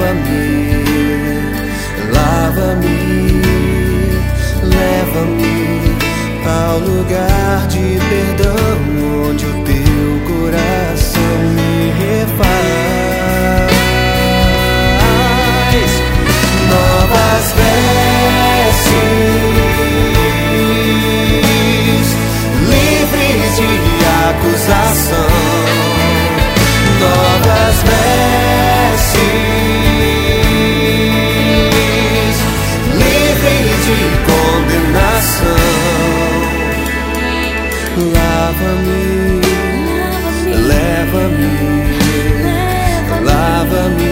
lava-me, leva-me ao lugar de perdão, onde o teu coração me refaz. Novas vestes, livres de acusação. Novas vestes, livres de condenação. Lava-me, leva-me, lava-me,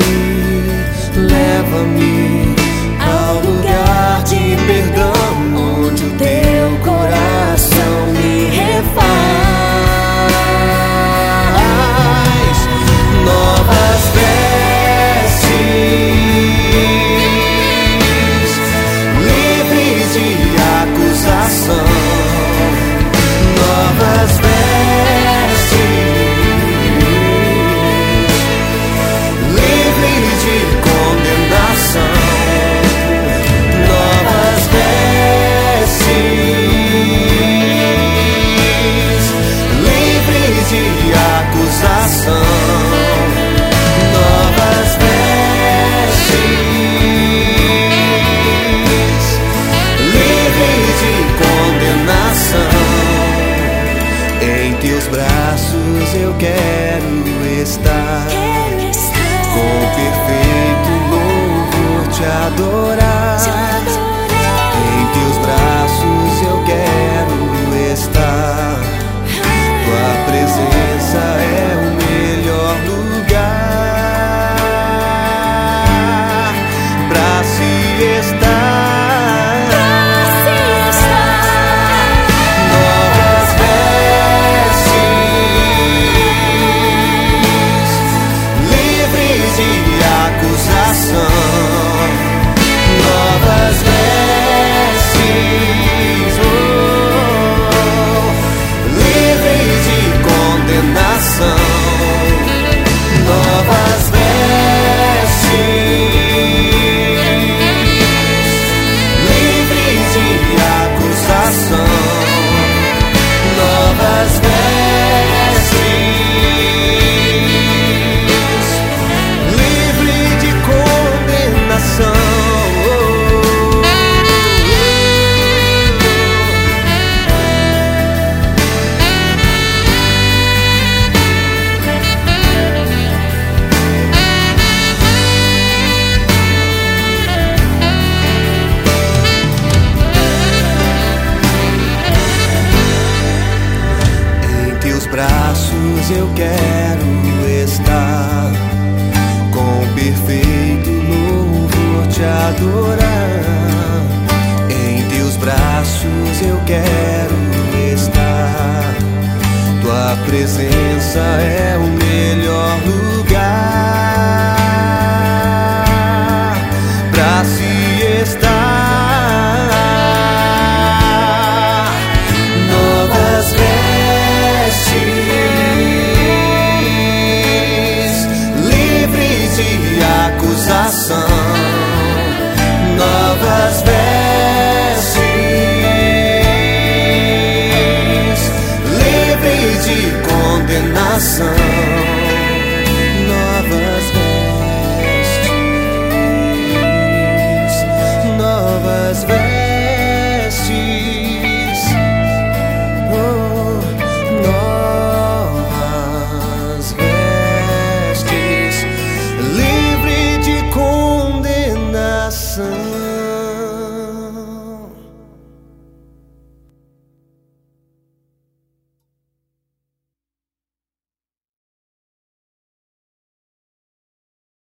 leva-me ao lugar de perdão, onde o teu coração me refaz. Novas vestes, livres de acusação. Novas vestes, livres de condenação. Novas vestes, livres de acusação. Novas vestes, livres de condenação. Em teus braços eu quero estar, com perfeito louvor te adorar. Em teus braços eu quero estar, tua presença é o melhor lugar pra se estar. Novas vestes, livres de condenação. Novas vestes, livres de acusação. Novas vestes, livre de condenação. Braços eu quero estar, com perfeito louvor te adorar. Em teus braços eu quero estar, tua presença é o melhor lugar pra se estar. Novas livres de acusação. Novas vestes, livres de condenação. Novas vestes, novas vestes, novas vestes, livre de condenação.